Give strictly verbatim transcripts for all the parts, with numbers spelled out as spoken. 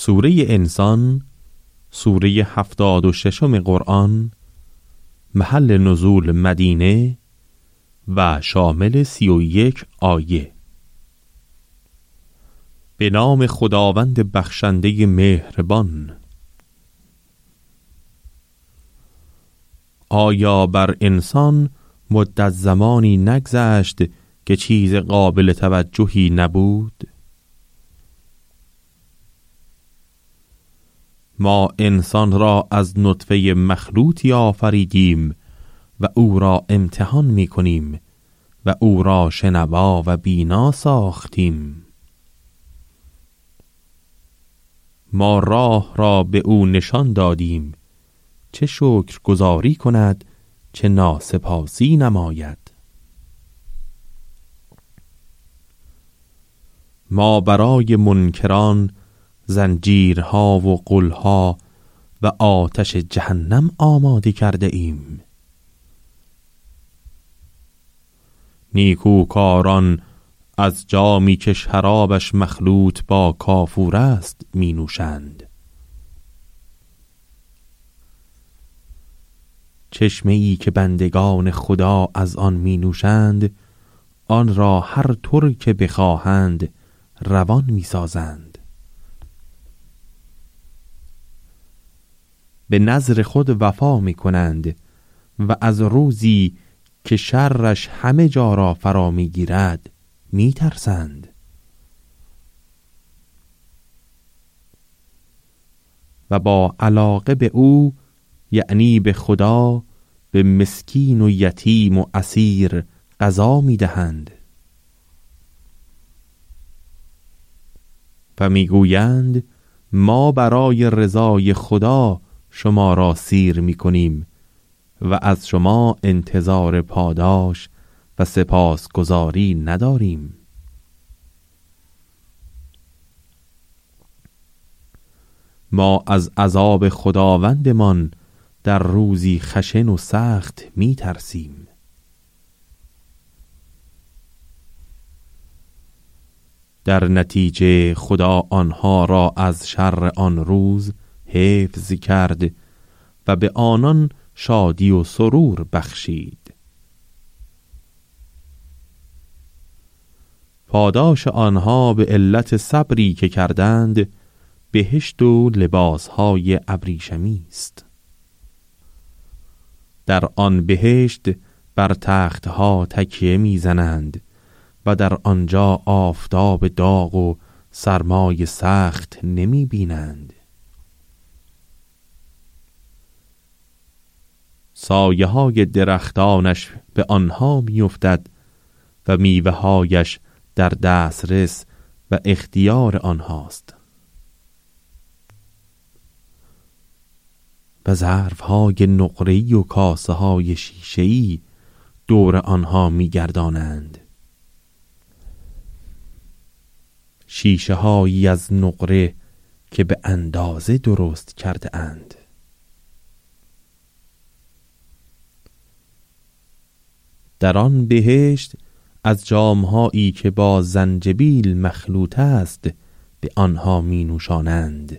سوره انسان، سوره هفتاد و ششم قرآن، محل نزول مدینه و شامل سی و یک آیه. به نام خداوند بخشنده مهربان. آیا بر انسان مدت زمانی نگذشت که چیز قابل توجهی نبود؟ ما انسان را از نطفه مخلوطی آفریدیم و او را امتحان می کنیم و او را شنوا و بینا ساختیم. ما راه را به او نشان دادیم، چه شکر گزاری کند چه ناسپاسی نماید. ما برای منکران زنجیرها و غلها و آتش جهنم آماده کرده ایم. نیکوکاران از جامی که شرابش مخلوط با کافور است می نوشند. چشمه ای که بندگان خدا از آن می نوشند، آن را هر طور که بخواهند روان می سازند. به نظر خود وفا می کنند و از روزی که شرش همه جا را فرا می گیرد می ترسند. و با علاقه به او، یعنی به خدا، به مسکین و یتیم و اسیر غذا می دهند و می گویند ما برای رضای خدا شما را سیر می کنیم و از شما انتظار پاداش و سپاسگزاری نداریم. ما از عذاب خداوندمان در روزی خشن و سخت می ترسیم. در نتیجه خدا آنها را از شر آن روز حفظ کرد و به آنان شادی و سرور بخشید. پاداش آنها به علت صبری که کردند بهشت و لباسهای ابریشمی است. در آن بهشت بر تختها تکیه میزنند و در آنجا آفتاب داغ و سرمای سخت نمی بینند. سایه های درختانش به آنها می افتد و میوه هایش در دسترس و اختیار آنهاست. و ظرف های نقره‌ای و کاسه های شیشه‌ای دور آنها می گردانند. شیشه هایی از نقره که به اندازه درست کرده اند. در آن بهشت از جامهایی که با زنجبیل مخلوط است به آنها می نوشانند.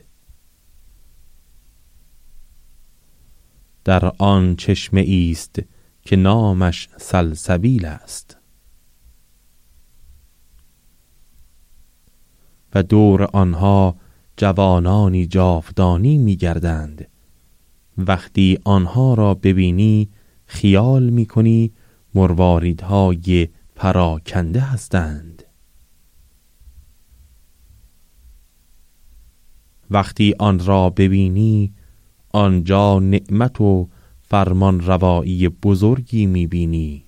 در آن چشمه ایست که نامش سلسبیل است و دور آنها جوانانی جاودانی می گردند. وقتی آنها را ببینی خیال می کنی مرواریدهای پراکنده هستند. وقتی آن را ببینی آنجا نعمت و فرمان روایی بزرگی می بینی.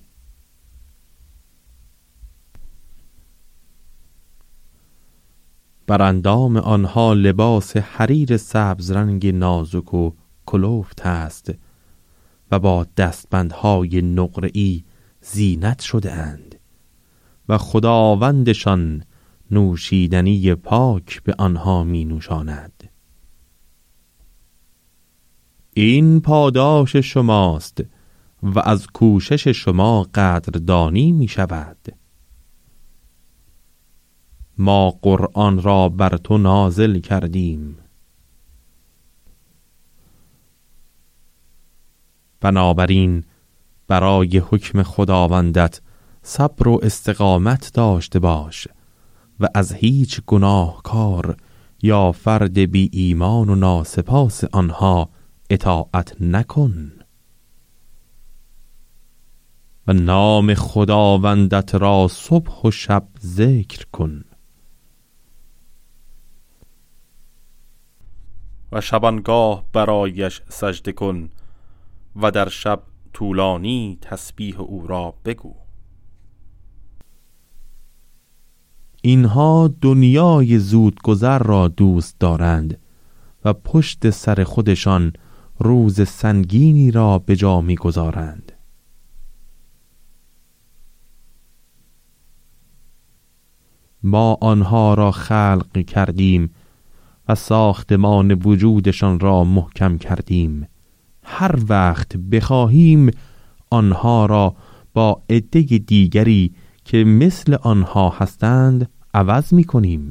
بر اندام آنها لباس حریر سبز رنگ نازک و کلفت است و با دستبندهای نقره‌ای زینت شده اند و خداوندشان نوشیدنی پاک به آنها می نوشاند. این پاداش شماست و از کوشش شما قدردانی می شود. ما قرآن را بر تو نازل کردیم بنابراین برای حکم خداوندت صبر و استقامت داشته باش و از هیچ گناهکار یا فرد بی ایمان و ناسپاس آنها اطاعت نکن و نام خداوندت را صبح و شب ذکر کن و شبانگاه برایش سجده کن و در شب طولانی تسبیح او را بگو. اینها دنیای زودگذر را دوست دارند و پشت سر خودشان روز سنگینی را به جا می‌گذارند. ما آنها را خلق کردیم و ساختمان وجودشان را محکم کردیم. هر وقت بخواهیم آنها را با عده دیگری که مثل آنها هستند عوض می کنیم.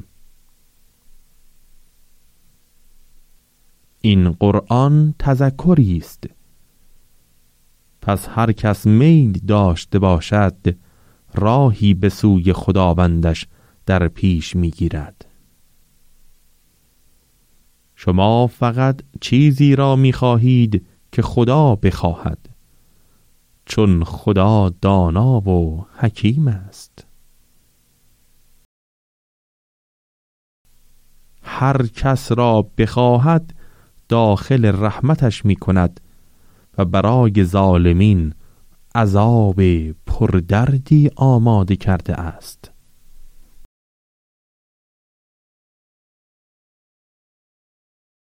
این قرآن تذکری است. پس هر کس میل داشته باشد راهی به سوی خداوندش در پیش می گیرد. شما فقط چیزی را می خواهید که خدا بخواهد، چون خدا دانا و حکیم است. هر کس را بخواهد داخل رحمتش می کند و برای ظالمین عذاب پردردی آماده کرده است.